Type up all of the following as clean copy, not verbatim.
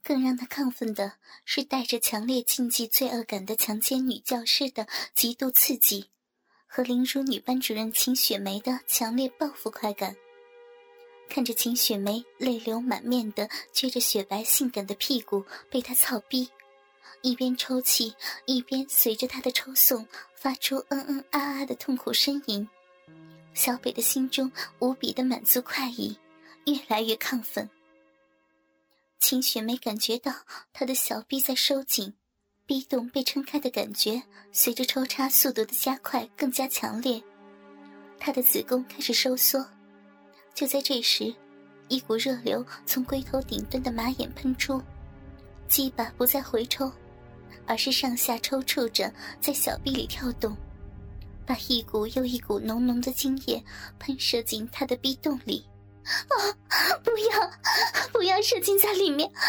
更让他亢奋的是带着强烈禁忌罪恶感的强奸女教师的极度刺激，和凌辱女班主任秦雪梅的强烈报复快感。看着秦雪梅泪流满面的撅着雪白性感的屁股被他操逼，一边抽泣一边随着他的抽送发出啊的痛苦呻吟，小北的心中无比的满足快意，越来越亢奋。秦雪梅感觉到她的小臂在收紧，逼洞被撑开的感觉随着抽插速度的加快更加强烈，她的子宫开始收缩。就在这时，一股热流从龟头顶端的马眼喷出，鸡巴不再回抽，而是上下抽搐着在小臂里跳动，把一股又一股浓浓的精液喷射进她的逼洞里。不要射精在里面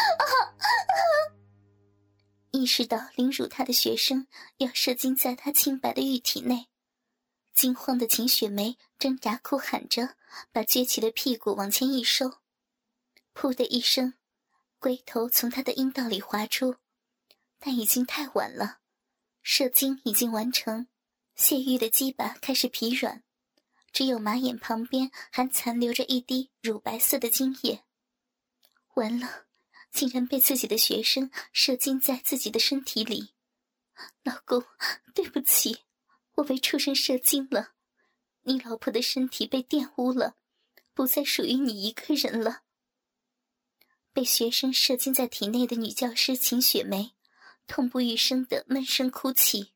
意识到凌辱他的学生要射精在他清白的玉体内，惊慌的秦雪梅挣扎哭喊着把撅起的屁股往前一收，噗的一声，龟头从他的阴道里滑出，但已经太晚了，射精已经完成，泄欲的鸡巴开始疲软，只有马眼旁边还残留着一滴乳白色的精液。完了，竟然被自己的学生射精在自己的身体里。老公，对不起，我为畜生射精了，你老婆的身体被玷污了，不再属于你一个人了。被学生射精在体内的女教师秦雪梅痛不欲生地闷声哭泣。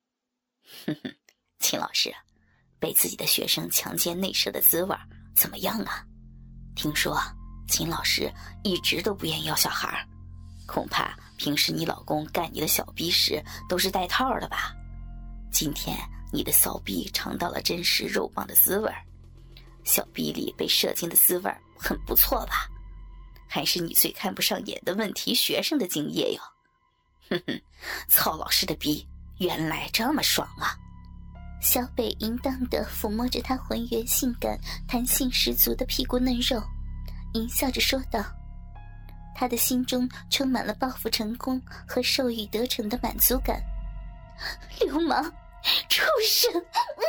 秦老师，被自己的学生强奸内射的滋味怎么样啊？听说秦老师一直都不愿意要小孩，恐怕平时你老公干你的小逼时都是带套的吧？今天你的骚逼尝到了真实肉棒的滋味，小逼里被射精的滋味很不错吧？还是你最看不上眼的问题学生的精液哟。操老师的逼原来这么爽啊！ 小北淫荡地抚摸着他浑圆性感弹性十足的屁股嫩肉，淫笑着说道。他的心中充满了报复成功和受欲得逞的满足感。流氓，畜生！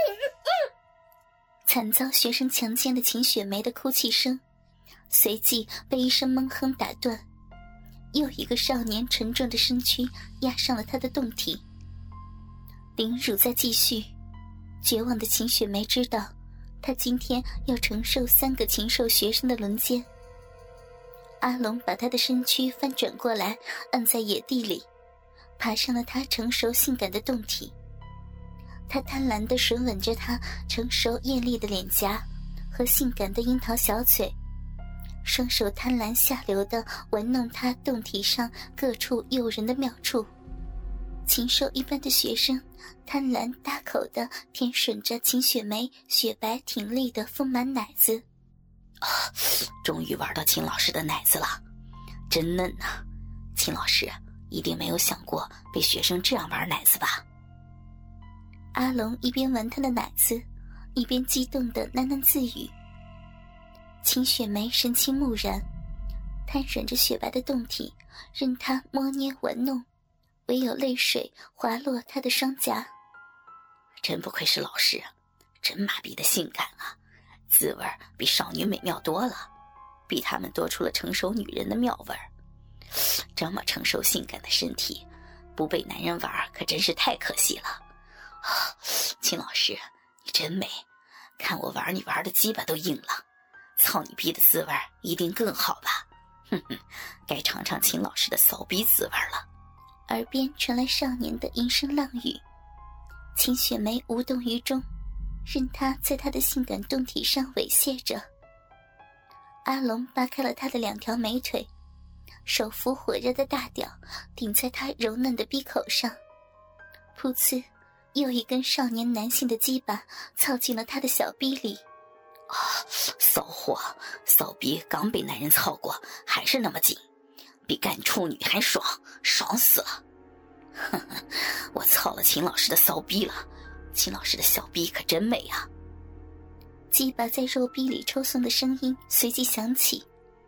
惨遭学生强奸的秦雪梅的哭泣声随即被一声闷哼打断，又一个少年沉重的身躯压上了他的胴体。凌辱在继续，绝望的秦雪梅知道她今天要承受3个禽兽学生的轮奸。阿龙把他的身躯翻转过来按在野地里，爬上了他成熟性感的胴体。他贪婪地吮吻着她成熟艳丽的脸颊和性感的樱桃小嘴，双手贪婪下流地玩弄她胴体上各处诱人的妙处。禽兽一般的学生贪婪大口地舔吮着秦雪梅雪白挺立的丰满奶子。 终于玩到秦老师的奶子了，真嫩啊！秦老师一定没有想过被学生这样玩奶子吧？ 阿龙一边玩他的奶子，一边激动地喃喃自语。秦雪梅神情木然，瘫软着雪白的胴体，任他摸捏玩弄，唯有泪水滑落他的双颊。 真不愧是老师，真麻痹的性感啊，滋味比少女美妙多了，比她们多出了成熟女人的妙味儿。这么成熟性感的身体，不被男人玩可真是太可惜了。秦老师，你真美，看我玩你玩的鸡巴都硬了，操你逼的滋味一定更好吧？该尝尝秦老师的骚逼滋味了。 耳边传来少年的淫声浪语，秦雪梅无动于衷，任他在她的性感胴体上猥亵着。阿龙扒开了她的2条美腿，手扶火热的大屌顶在她柔嫩的逼口上，噗呲，又一根少年男性的鸡巴操进了她的小逼里。 骚货，骚逼刚被男人操过还是那么紧，比干处女还爽，爽死了。我操了秦老师的骚逼了，秦老师的小逼可真美啊！ 鸡巴在肉逼里抽送的声音随即响起，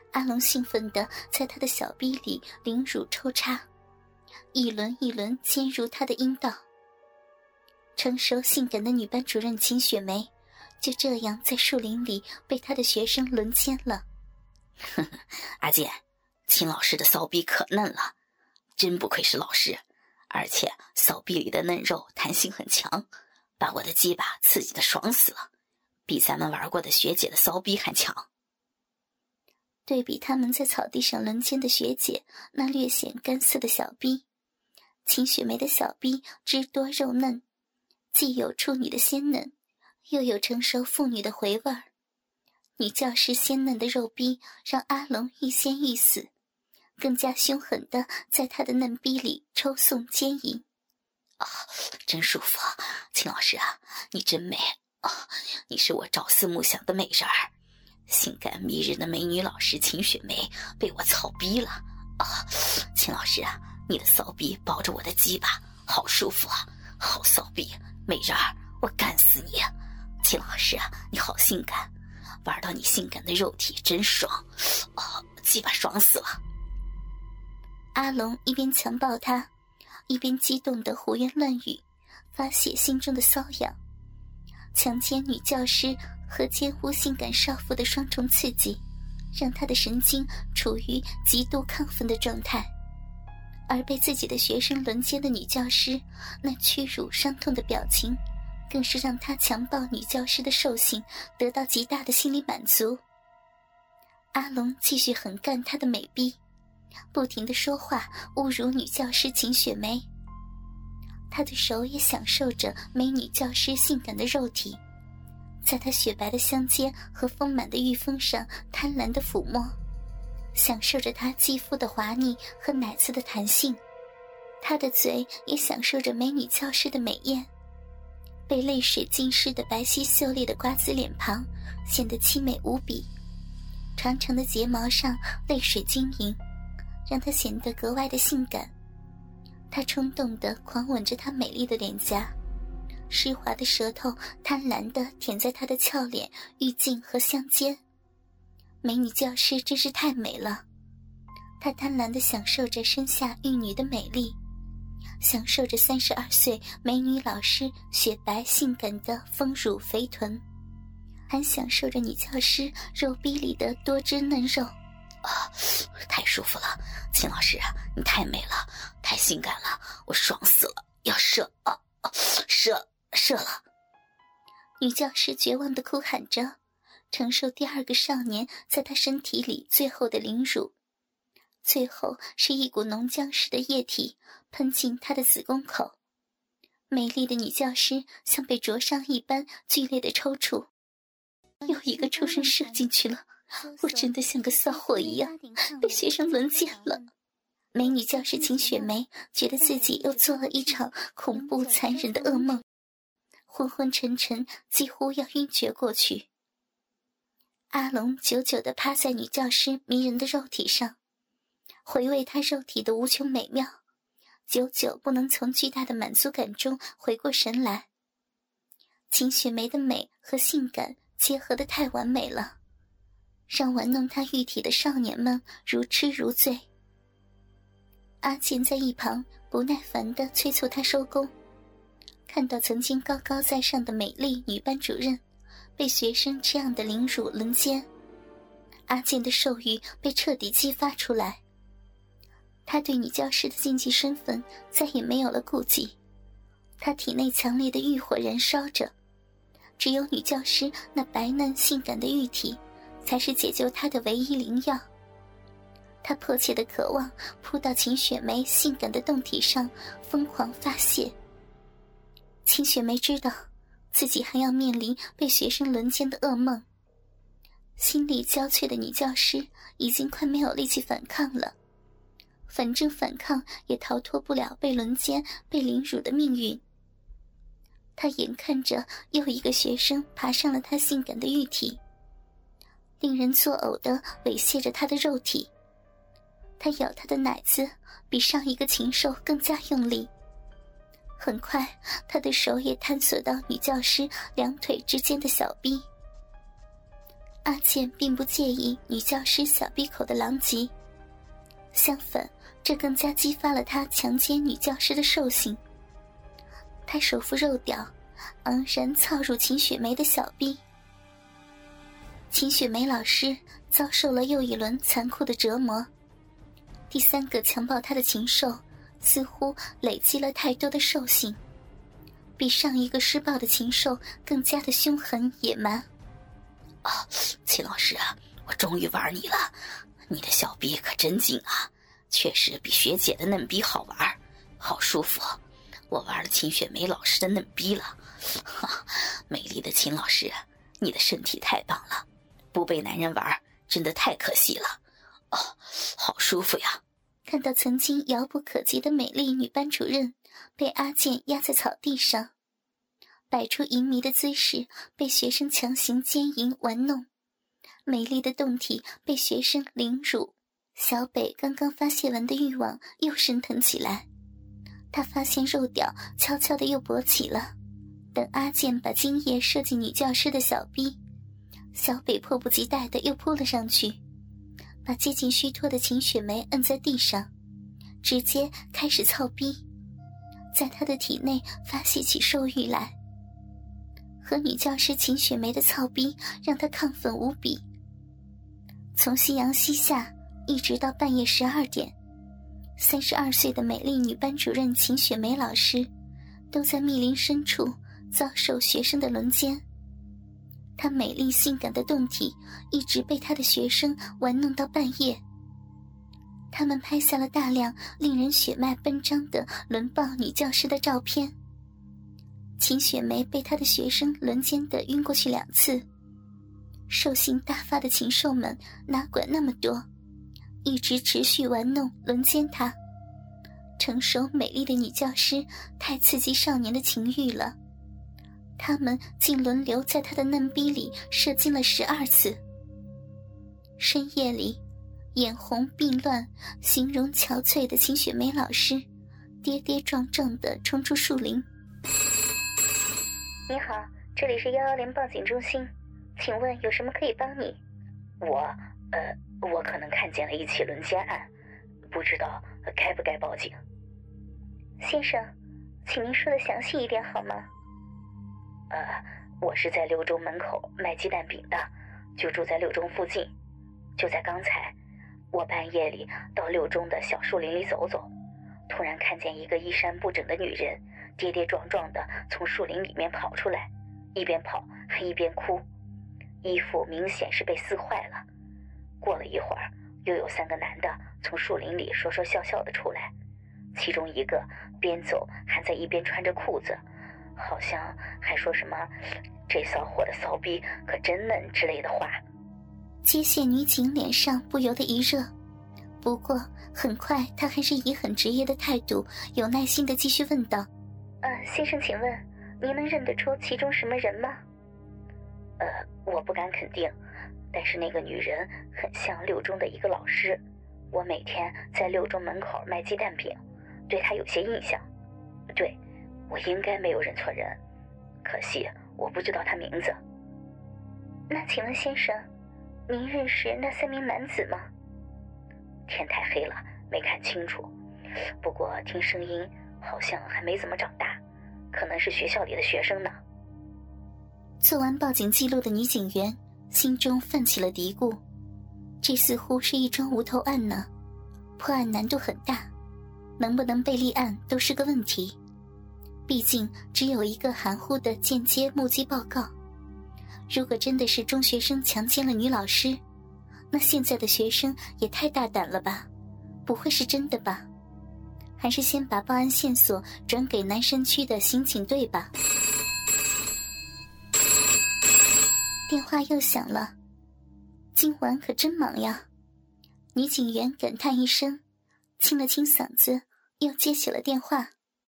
阿龙兴奋地在他的小臂里凌辱抽插，一轮一轮尖入他的阴道。成熟性感的女班主任秦雪梅就这样在树林里被他的学生轮奸了。 阿健，秦老师的骚逼可嫩了，真不愧是老师，而且骚逼里的嫩肉弹性很强，把我的鸡巴刺激得爽死了，比咱们玩过的学姐的骚逼还强。 对比他们在草地上轮奸的学姐那略显干涩的小逼，秦雪梅的小逼汁多肉嫩，既有处女的鲜嫩，又有成熟妇女的回味儿。女教师鲜嫩的肉逼让阿龙欲仙欲死，更加凶狠地在他的嫩逼里抽送奸淫。 真舒服，秦老师啊，你真美你是我朝思暮想的美人儿。性感迷人的美女老师秦雪梅被我操逼了秦老师啊，你的骚逼抱着我的鸡巴，好舒服啊，好骚逼，美人儿，我干死你！秦老师啊，你好性感，玩到你性感的肉体真爽鸡巴爽死了。 阿龙一边强暴她，一边激动地胡言乱语，发泄心中的瘙痒。强奸女教师和奸污性感少妇的双重刺激，让他的神经处于极度亢奋的状态，而被自己的学生轮奸的女教师那屈辱伤痛的表情，更是让他强暴女教师的兽性得到极大的心理满足。阿龙继续狠干他的美逼，不停地说话侮辱女教师秦雪梅，他的手也享受着美女教师性感的肉体，在她雪白的香肩和丰满的玉峰上贪婪地抚摸，享受着她肌肤的滑腻和奶子的弹性。他的嘴也享受着美女教师的美艳，被泪水浸湿的白皙秀丽的瓜子脸庞显得凄美无比，长长的睫毛上泪水晶莹，让她显得格外的性感。他冲动地狂吻着她美丽的脸颊，湿滑的舌头贪婪地舔在她的俏脸、玉颈和香肩。美女教师真是太美了，她贪婪地享受着生下玉女的美丽，享受着32岁美女老师雪白性感的丰乳肥臀，还享受着女教师肉逼里的多汁嫩肉。 太舒服了，秦老师啊，你太美了，太性感了，我爽死了，要射射了。 女教师绝望地哭喊着，承受第二个少年在她身体里最后的凌辱，最后是一股浓浆似的液体喷进她的子宫口。美丽的女教师像被灼伤一般剧烈的抽搐，又一个畜生射进去了，我真的像个骚货一样被学生轮奸了。美女教师秦雪梅觉得自己又做了一场恐怖残忍的噩梦，昏昏沉沉，几乎要晕厥过去。阿龙久久地趴在女教师迷人的肉体上，回味她肉体的无穷美妙，久久不能从巨大的满足感中回过神来。秦雪梅的美和性感结合得太完美了，让玩弄她玉体的少年们如痴如醉。阿健在一旁不耐烦地催促他收工，看到曾经高高在上的美丽女班主任被学生这样的凌辱轮奸，阿健的兽欲被彻底激发出来。他对女教师的禁忌身份再也没有了顾忌，他体内强烈的欲火燃烧着，只有女教师那白嫩性感的玉体才是解救他的唯一灵药。他迫切地渴望扑到秦雪梅性感的胴体上疯狂发泄。秦雪梅知道自己还要面临被学生轮奸的噩梦，心力交瘁的女教师已经快没有力气反抗了，反正反抗也逃脱不了被轮奸被凌辱的命运。她眼看着又一个学生爬上了她性感的玉体，令人作呕地猥亵着她的肉体。他咬她的奶子比上一个禽兽更加用力，很快他的手也探索到女教师两腿之间的小臂。 阿健并不介意女教师小闭口的狼藉，相反，这更加激发了他强奸女教师的兽性。他手扶肉屌，昂然操入秦雪梅的小臂。秦雪梅老师遭受了又一轮残酷的折磨，第三个强暴她的禽兽似乎累积了太多的兽性，比上一个施暴的禽兽更加的凶狠野蛮。 秦老师啊，我终于玩你了，你的小逼可真紧啊，确实比学姐的嫩逼好玩，好舒服。我玩了秦雪梅老师的嫩逼了，美丽的秦老师，你的身体太棒了，不被男人玩真的太可惜了。好舒服呀。 看到曾经遥不可及的美丽女班主任被阿健压在草地上，摆出淫靡的姿势，被学生强行奸淫玩弄，美丽的胴体被学生凌辱，小北刚刚发泄完的欲望又升腾起来。他发现肉屌悄悄地又勃起了，等阿健把精液射进女教师的小逼，小北迫不及待地又扑了上去，把接近虚脱的秦雪梅摁在地上，直接开始操逼，在她的体内发泄起兽欲来。和女教师秦雪梅的操逼让她亢奋无比。从夕阳西下一直到半夜12点，32岁的美丽女班主任秦雪梅老师都在密林深处遭受学生的轮奸。她美丽性感的胴体一直被她的学生玩弄到半夜。他们拍下了大量令人血脉奔张的轮暴女教师的照片。秦雪梅被她的学生轮奸的晕过去2次，兽性大发的禽兽们哪管那么多，一直持续玩弄轮奸她。成熟美丽的女教师太刺激少年的情欲了，他们竟轮流在她的嫩逼里射精了12次。深夜里，眼红鬓乱、形容憔悴的秦雪梅老师跌跌撞撞地冲出树林。你好，这里是110报警中心，请问有什么可以帮你？ 我可能看见了一起轮奸案，不知道该不该报警。 先生，请您说的详细一点好吗？ 我是在六中门口卖鸡蛋饼的，就住在六中附近。就在刚才，我半夜里到六中的小树林里走走，突然看见一个衣衫不整的女人跌跌撞撞地从树林里面跑出来，一边跑还一边哭，衣服明显是被撕坏了。过了一会儿，又有3个男的从树林里说说笑笑的出来，其中一个边走还在一边穿着裤子，好像还说什么这骚货的骚逼可真嫩之类的话。 接线女警脸上不由得一热，不过很快她还是以很职业的态度有耐心地继续问道：先生请问您能认得出其中什么人吗？ 我不敢肯定，但是那个女人很像六中的一个老师，我每天在六中门口卖鸡蛋饼，对她有些印象。对，我应该没有认错人，可惜我不知道她名字。 那请问先生，您认识那3名男子吗？ 天太黑了，没看清楚，不过听声音好像还没怎么长大，可能是学校里的学生呢。 做完报警记录的女警员心中泛起了嘀咕，这似乎是一桩无头案呢，破案难度很大，能不能被立案都是个问题。毕竟只有一个含糊的间接目击报告，如果真的是中学生强奸了女老师，那现在的学生也太大胆了吧，不会是真的吧？还是先把报案线索转给南山区的刑警队吧。电话又响了，今晚可真忙呀。女警员感叹一声，清了清嗓子，又接起了电话。